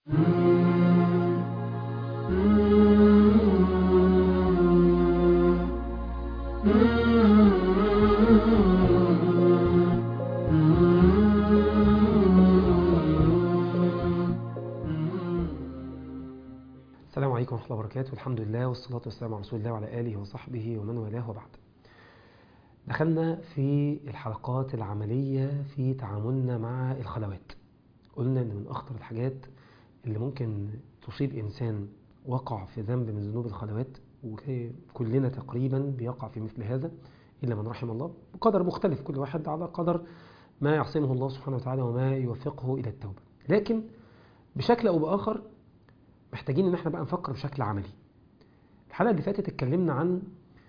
السلام عليكم ورحمة الله وبركاته. الحمد لله والصلاة والسلام على رسول الله وعلى آله وصحبه ومن والاه وبعد. دخلنا في الحلقات العملية في تعاملنا مع الخلوات. قلنا أن من أخطر الحاجات اللي ممكن تصيب إنسان وقع في ذنب من ذنوب الخلوات، وكلنا تقريبا بيقع في مثل هذا إلا من رحم الله، بقدر مختلف، كل واحد على قدر ما يعصمه الله سبحانه وتعالى وما يوفقه إلى التوبة. لكن بشكل أو بآخر محتاجين ان احنا بقى نفكر بشكل عملي. الحلقة اللي فاتت اتكلمنا عن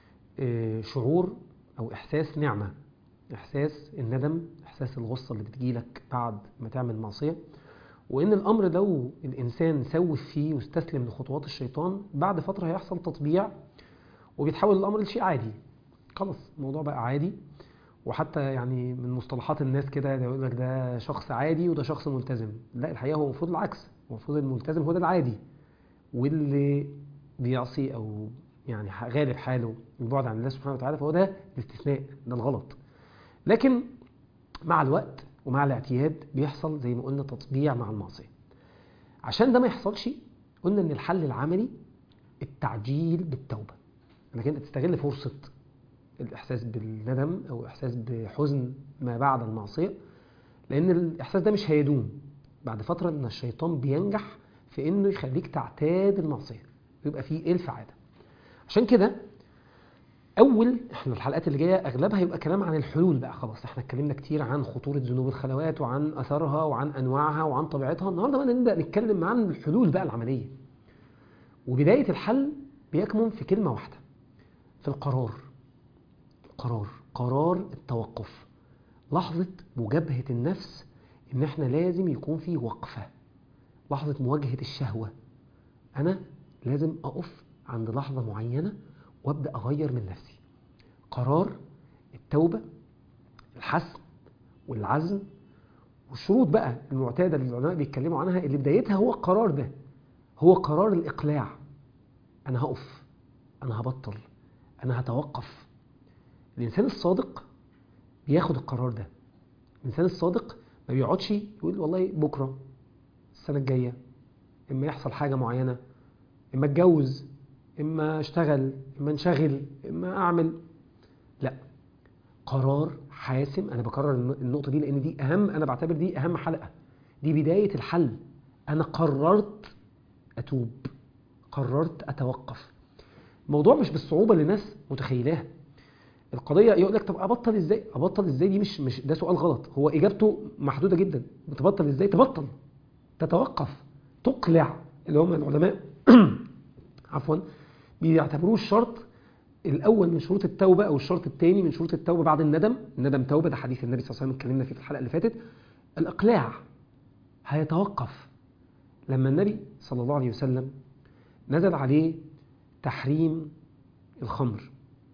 شعور او احساس نعمة، احساس الندم، احساس الغصة اللي بتجيلك بعد ما تعمل معصية، وان الامر لو الانسان سوف فيه واستسلم لخطوات الشيطان بعد فترة هيحصل تطبيع وبيتحول الامر لشيء عادي. خلاص الموضوع بقى عادي، وحتى يعني من مصطلحات الناس كده يقول لك ده شخص عادي وده شخص ملتزم. لا، الحقيقة هو المفروض العكس، المفروض الملتزم هو ده العادي، واللي بيعصي او يعني غالب حاله البعد عن الله سبحانه وتعالى فهو ده الاستثناء، ده الغلط. لكن مع الوقت ومع الاعتياد بيحصل زي ما قلنا تطبيع مع المعصية. عشان ده ما يحصلش قلنا ان الحل العملي التعجيل بالتوبة، انك انت تستغل فرصة الاحساس بالندم او احساس بحزن ما بعد المعصية، لان الاحساس ده مش هيدوم. بعد فترة ان الشيطان بينجح في انه يخليك تعتاد المعصية ويبقى فيه الف عادة. عشان كده احنا الحلقات اللي جاية اغلبها يبقى كلام عن الحلول بقى. خلاص احنا اتكلمنا كتير عن خطورة ذنوب الخلوات وعن اثرها وعن انواعها وعن طبيعتها. النهاردة بقى نبدأ نتكلم عن الحلول بقى العملية، وبداية الحل بيكمن في كلمة واحدة، في القرار. قرار التوقف، لحظة مجابهة النفس، ان احنا لازم يكون في وقفة، لحظة مواجهة الشهوة. أنا لازم أقف عند لحظة معينة وأبدأ أغير من نفسي. قرار التوبة، الحسم والعزم، والشروط بقى المعتادة اللي العلماء بيتكلموا عنها اللي بدايتها هو القرار ده، هو قرار الإقلاع. أنا هقف، أنا هبطل، أنا هتوقف. الإنسان الصادق بياخد القرار ده. الإنسان الصادق ما بيقعدش يقول والله بكرة، السنة الجاية، إما يحصل حاجة معينة، إما اتجوز، إما اشتغل، إما انشغل، إما أعمل. لا، قرار حاسم. أنا بكرر النقطة دي لأن دي أهم، أنا بعتبر دي أهم حلقة، دي بداية الحل. أنا قررت أتوب، قررت أتوقف. الموضوع مش بالصعوبة اللي الناس متخيلاها. القضية يقول لك طب أبطل إزاي؟ أبطل إزاي دي مش ده سؤال غلط، هو إجابته محدودة جدا. بتبطل إزاي؟ تبطل، تتوقف، تقلع، اللي هم العلماء عفوا بيعتبروه الشرط الأول من شروط التوبة، أو الشرط الثاني من شروط التوبة بعد الندم. الندم توبة، ده حديث النبي صلى الله عليه وسلم اتكلمنا فيه في الحلقة اللي فاتت. الإقلاع، هيتوقف. لما النبي صلى الله عليه وسلم نزل عليه تحريم الخمر،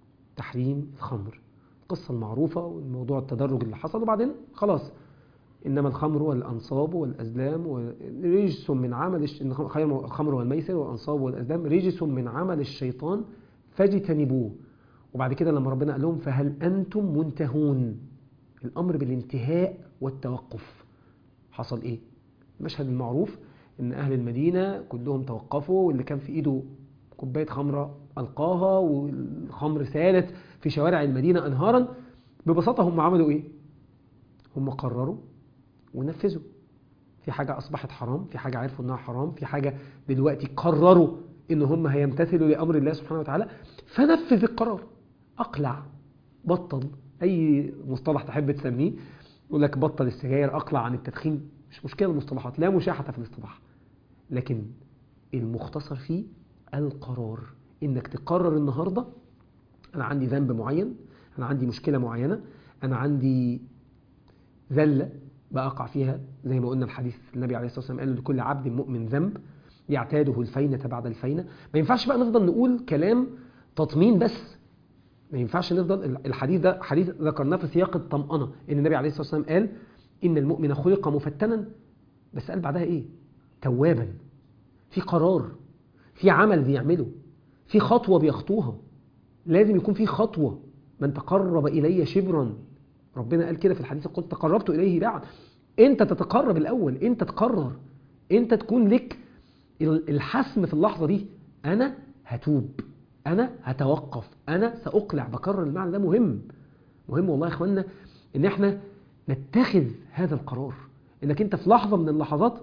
القصة المعروفة والموضوع التدرج اللي حصل، وبعدين خلاص إنما الخمر والأنصاب والأزلام رجس من عمل الخمر والميسر والأنصاب والأزلام رجس من عمل الشيطان فاجتنبوه. وبعد كده لما ربنا قال لهم فهل أنتم منتهون، الأمر بالانتهاء والتوقف. حصل إيه؟ المشهد المعروف إن أهل المدينة كلهم توقفوا، واللي كان في إيده كوباية خمرة ألقاها، والخمر سالت في شوارع المدينة أنهارا. ببساطة هم عملوا إيه؟ هم قرروا ونفذوا. في حاجة أصبحت حرام، في حاجة عرفوا أنها حرام، في حاجة دلوقتي قرروا إن هم هيمتثلوا لأمر الله سبحانه وتعالى، فنفذ القرار. أقلع، بطل، أي مصطلح تحب تسميه. يقول لك بطل السجاير، أقلع عن التدخين، مش مشكلة المصطلحات، لا مشاحة في الاصطلاح، لكن المختصر فيه القرار. إنك تقرر النهاردة أنا عندي ذنب معين، أنا عندي مشكلة معينة، أنا عندي ذلة بأقع فيها، زي ما قلنا الحديث النبي عليه الصلاة والسلام قال لكل عبد مؤمن ذنب يعتاده الفينة بعد الفينة. ما ينفعش بقى نفضل نقول كلام تطمين بس، ما ينفعش نفضل. الحديث ده حديث ذكرناه في سياق الطمأنة، إن النبي عليه الصلاة والسلام قال إن المؤمن خلق مفتنا، بس قال بعدها إيه؟ توابا، في قرار، في عمل بيعمله، في خطوة بيخطوها. لازم يكون في خطوة. من تقرب إلي شبرا، ربنا قال كده في الحديث، قلت تقربت إليه بعد. انت تتقرب الأول، انت تقرر، انت تكون لك الحسم في اللحظة دي. أنا هتوب، أنا هتوقف، أنا سأقلع. بكرر المعنى ده مهم والله يا إخواننا، إن إحنا نتخذ هذا القرار. إنك أنت في لحظة من اللحظات،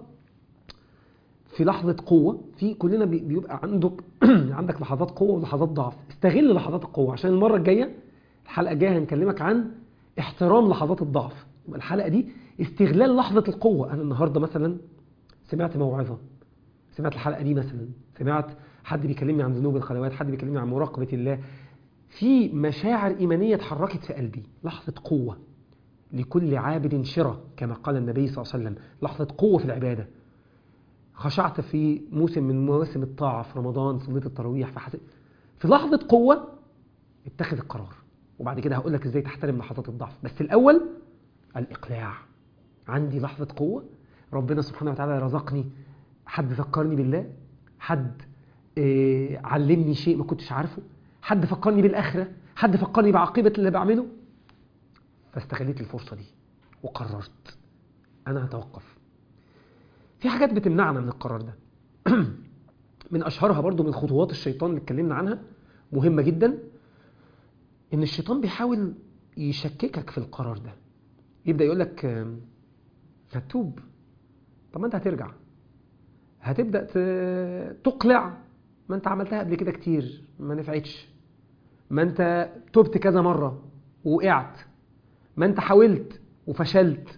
في لحظة قوة، في كلنا بيبقى عندك لحظات قوة ولحظات ضعف. استغل لحظات القوة، عشان المرة الجاية، الحلقة الجاية هنكلمك عن احترام لحظات الضعف. الحلقة دي استغلال لحظة القوة. أنا النهاردة مثلا سمعت موعظة، سمعت الحلقة دي مثلا، سمعت حد بيكلمني عن ذنوب الخلوات، حد بيكلمني عن مراقبة الله، في مشاعر إيمانية اتحركت في قلبي. لحظة قوة. لكل عابد شرة، كما قال النبي صلى الله عليه وسلم. لحظة قوة في العبادة. خشعت في موسم من مواسم الطاعة، في رمضان صليت التراويح، في لحظة قوة اتخذ القرار. وبعد كده هقول لك ازاي تحترم لحظات الضعف. بس الأول الإقلاع. عندي لحظة قوة، ربنا سبحانه وتعالى رزقني، حد ذكرني بالله، حد علمني شيء ما كنتش عارفه، حد فكرني بالآخرة، حد فكرني بعاقبة اللي بعمله، فاستغليت الفرصة دي وقررت أنا هتوقف. في حاجات بتمنعنا من القرار ده. من أشهرها برضو من خطوات الشيطان اللي اتكلمنا عنها، مهمة جدا، إن الشيطان بيحاول يشككك في القرار ده. يبدأ يقول لك هتوب، طب ما أنت هترجع، هتبدأ تقلع، ما أنت عملتها قبل كده كتير ما نفعتش، ما أنت تبت كذا مرة ووقعت، ما أنت حاولت وفشلت.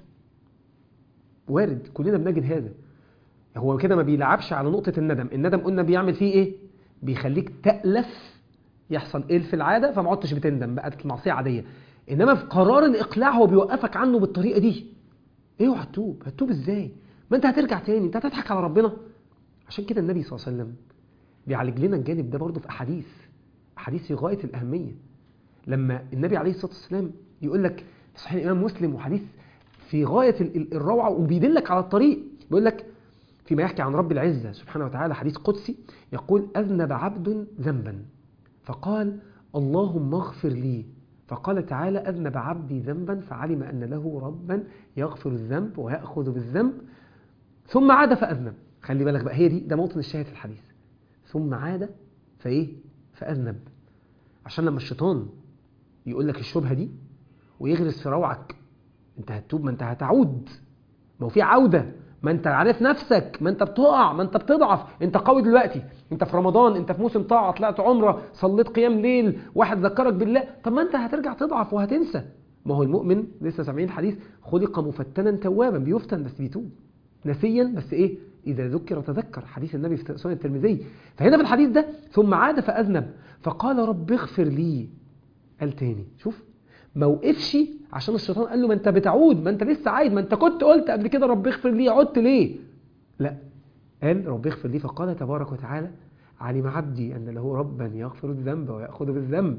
وارد، كلنا بنجد هذا. هو كده ما بيلعبش على نقطة الندم. الندم قلنا بيعمل فيه إيه؟ بيخليك تألف، يحصل إيه في العادة، فما عدتش بتندم، بقت معصية عادية. إنما في قرار الإقلاع هو بيوقفك عنه بالطريقة دي. إيه هو هتوب إزاي؟ ما أنت هترجع تاني، أنت هتضحك على ربنا. عشان كده النبي صلى الله عليه وسلم بيعالج لنا الجانب ده برضه في أحاديث في غاية الأهمية. لما النبي عليه الصلاة والسلام يقول لك في صحيح الإمام مسلم، وحديث في غاية الروعة وبيدلك على الطريق، بيقول لك فيما يحكي عن رب العزة سبحانه وتعالى، حديث قدسي، يقول أذنب عبد ذنبا فقال اللهم اغفر لي، فقال تعالى أذنب عبدي ذنبا فعلم أن له ربا يغفر الذنب ويأخذ بالذنب ثم عاد فأذنب. خلي بالك بقى، ده موطن الشاهد في الحديث. ثم عاد فأذنب. عشان لما الشيطان يقول لك الشبهة دي ويغرس في روعك، انت هتتوب، ما انت هتعود، ما هو في عودة، ما انت عارف نفسك، ما انت بتقع، ما انت بتضعف. انت قوي دلوقتي، انت في رمضان، انت في موسم طاعة، طلعت عمرة، صليت قيام ليل، واحد ذكرك بالله، طب ما انت هترجع تضعف وهتنسى. ما هو المؤمن لسه سامعين الحديث، خلق مفتنا توابا، بيفتن بس بيتوب، نسيا بس إذا ذكر تذكر، حديث النبي في سنن الترمذي. فهنا في الحديث ده ثم عاد فأذنب فقال رب اغفر لي. قال تاني، شوف، ما وقفش عشان الشيطان قال له ما انت بتعود، ما انت لسه عايد، ما انت كنت قلت قبل كده رب اغفر لي، عدت ليه؟ لا، قال رب اغفر لي، فقال تبارك وتعالى علم عبدي أن له ربا يغفر الذنب ويأخذ بالذنب.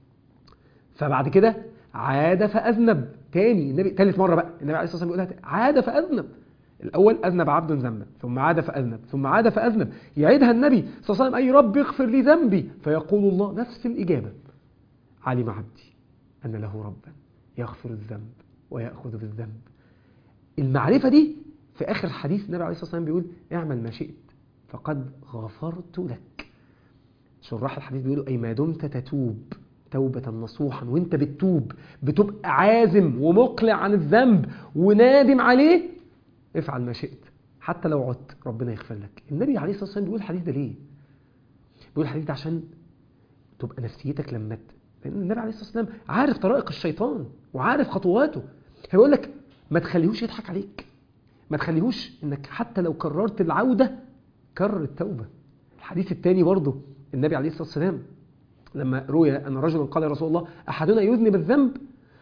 فبعد كده عاد فأذنب تاني، النبي ثالث مرة بقى النبي عليه الصلاة والسلام يقولها عاد فأذنب. الأول أذنب عبد ذنبا، ثم عاد فأذنب، ثم عاد فأذنب، يعيدها النبي صلى الله عليه وسلم، أي رب اغفر لي ذنبي، فيقول الله نفس الإجابة، علم عبدي أن له ربا يغفر الذنب ويأخذ بالذنب. المعرفة دي في آخر الحديث النبي عليه الصلاة والسلام بيقول اعمل ما شئت فقد غفرت لك. شراح الحديث بيقولوا أي ما دمت تتوب توبة نصوحا، وانت بتبقى عازم ومقلع عن الذنب ونادم عليه، افعل ما شئت حتى لو عدت ربنا يغفر لك. النبي عليه الصلاة والسلام بيقول الحديث ده ليه؟ بيقول الحديث ده عشان تبقى نفسيتك لما لأن النبي عليه الصلاة والسلام عارف طرائق الشيطان وعارف خطواته. فيقول لك ما تخليهوش يضحك عليك، ما تخليهوش انك حتى لو كررت العودة كرر التوبة. الحديث الثاني برضه النبي عليه الصلاة والسلام لما روي أن رجلا قال يا رسول الله أحدنا يذنب الذنب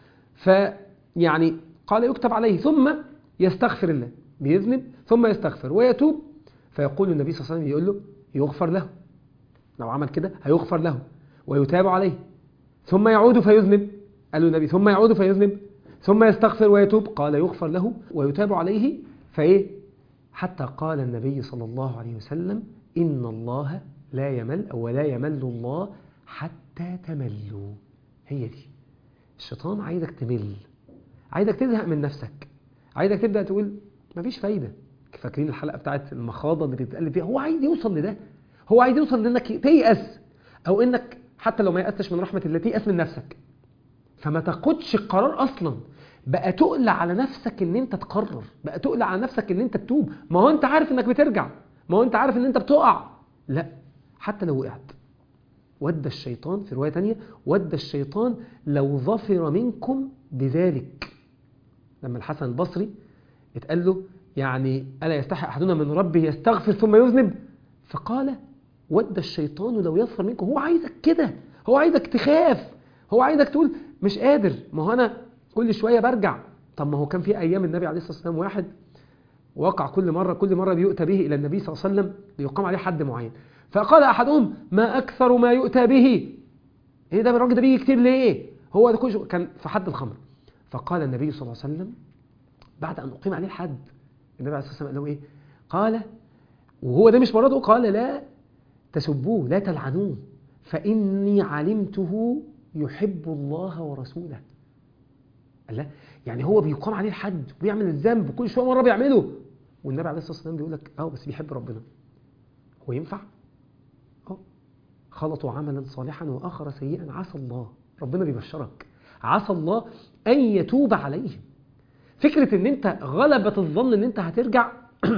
فيعني قال يكتب عليه ثم يستغفر الله، بيذنب ثم يستغفر ويتوب، فيقول النبي صلى الله عليه وسلم يقول له يغفر له، لو عمل كده هيغفر له ويتاب عليه، ثم يعود فيذنب، قال له النبي ثم يعود فيذنب ثم يستغفر ويتوب، قال يغفر له ويتاب عليه حتى قال النبي صلى الله عليه وسلم إن الله لا يمل أو لا يمل الله حتى تملوا. هي دي الشيطان عايزك تمل، عايزك تزهق من نفسك، عايزك تبدأ تقول مفيش فايدة. فاكرين الحلقة بتاعت المخاضة اللي بتتقلب فيها؟ هو عايز يوصل لده، هو عايز يوصل لأنك تيأس، أو إنك حتى لو ما يأسش من رحمة الله تيأس من نفسك، فما تاخدش القرار أصلا. بقى تقل على نفسك إن أنت تقرر، بقى تقل على نفسك إن أنت تتوب. ما هو أنت عارف إنك بترجع، ما هو أنت عارف إن أنت بتقع. لا، حتى لو وقعت ود الشيطان، في رواية تانية ود الشيطان لو ظفر منكم بذلك. لما الحسن البصري اتقال له يعني ألا يستحي أحدنا من ربه يستغفر ثم يذنب، فقال ود الشيطان لو يظفر منكم. هو عايزك كده، هو عايزك تخاف، هو عايزك تقول مش قادر، ما هو أنا كل شوية برجع. طب ما هو كان في أيام النبي عليه الصلاة والسلام واحد وقع كل مرة بيؤتى به إلى النبي صلى الله عليه وسلم ليقام عليه حد معين، فقال أحدهم ما أكثر ما يؤتى به، إيه ده الراجل ده بيجي كتير ليه؟ هو ده كان في حد الخمر. فقال النبي صلى الله عليه وسلم بعد أن أقيم عليه الحد، النبي عليه الصلاة والسلام قال له إيه؟ قال وهو ده مش مرضه، قال لا تسبوه لا تلعنوه فإني علمته يحب الله ورسوله. قال لا، يعني هو بيقام عليه الحد وبيعمل الذنب كل شوية مرة بيعمله، والنبي عليه الصلاة والسلام بيقول لك بس بيحب ربنا. هو ينفع؟ خلطوا عملا صالحا وآخر سيئا عسى الله، ربنا بيبشرك عسى الله أن يتوب عليهم. فكرة ان انت غلبة الظن ان انت هترجع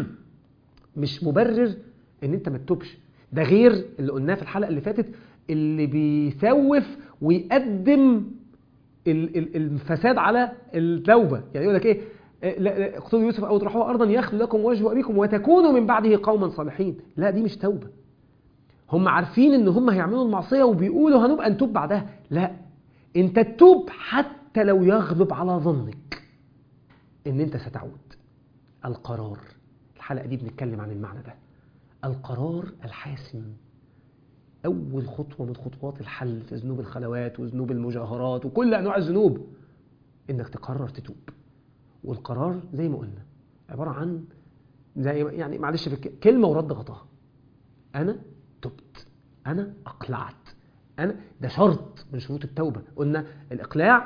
مش مبرر ان انت ما تتوبش. ده غير اللي قلناه في الحلقة اللي فاتت، اللي بيسوف ويقدم الفساد على التوبة. يعني يقول لك ايه، اقتلوا يوسف او اطرحوه ارضا يخلو لكم وجه ابيكم وتكونوا من بعده قوما صالحين. لا، دي مش توبة. هم عارفين ان هم هيعملوا المعصية وبيقولوا هنبقى نتوب بعدها. لا، انت تتوب حتى لو يغلب على ظنك ان انت ستعود. القرار، الحلقة دي بنتكلم عن المعنى ده، القرار الحاسم. اول خطوة من خطوات الحل في ذنوب الخلوات وذنوب المجاهرات وكل انواع الذنوب انك تقرر تتوب. والقرار زي ما قلنا عبارة عن يعني معلش كلمة ورد غطاها. انا تبت، انا اقلعت، ده شرط من شروط التوبة. قلنا الاقلاع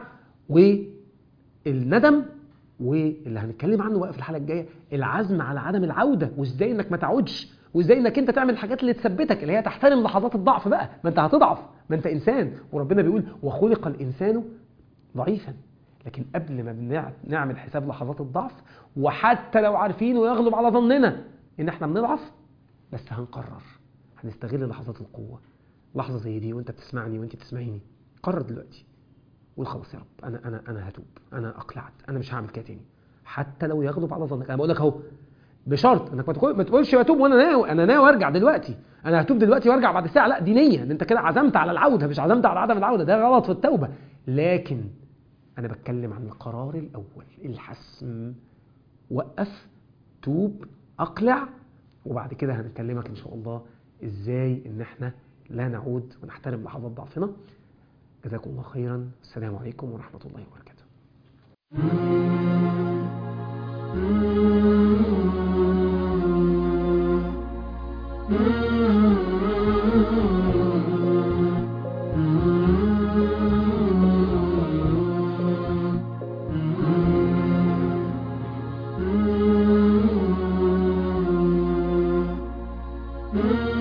والندم، واللي هنتكلم عنه بقى في الحلقة الجاية العزم على عدم العودة، وازاي انك ما تعودش، وازاي انك انت تعمل الحاجات اللي تثبتك، اللي هي تحترم لحظات الضعف بقى. ما انت هتضعف، ما انت انسان، وربنا بيقول وخلق الانسان ضعيفا. لكن قبل ما نعمل حساب لحظات الضعف، وحتى لو عارفين ويغلب على ظننا ان احنا بنضعف، بس هنقرر هنستغل لحظات القوة. لحظة زي دي وانت بتسمعني وانت بتسمعيني، قرر دلوقتي قول خلاص يا رب، انا هتوب، انا اقلعت، انا مش هعمل كده تاني، حتى لو يغلب على ظنك. انا بقول لك اهو بشرط انك ما تقولش بتوب وانا ناوي ارجع دلوقتي، انا هتوب دلوقتي وارجع بعد ساعه. لا، دي نيه، انت كده عزمت على العوده مش عزمت على عدم العوده، ده غلط في التوبه. لكن انا بتكلم عن القرار الاول، الحسم. وقف، توب، اقلع، وبعد كده هنكلمك ان شاء الله ازاي ان احنا لا نعود ونحترم لحظات ضعفنا. جزاكم الله خيرا، السلام عليكم ورحمة الله وبركاته.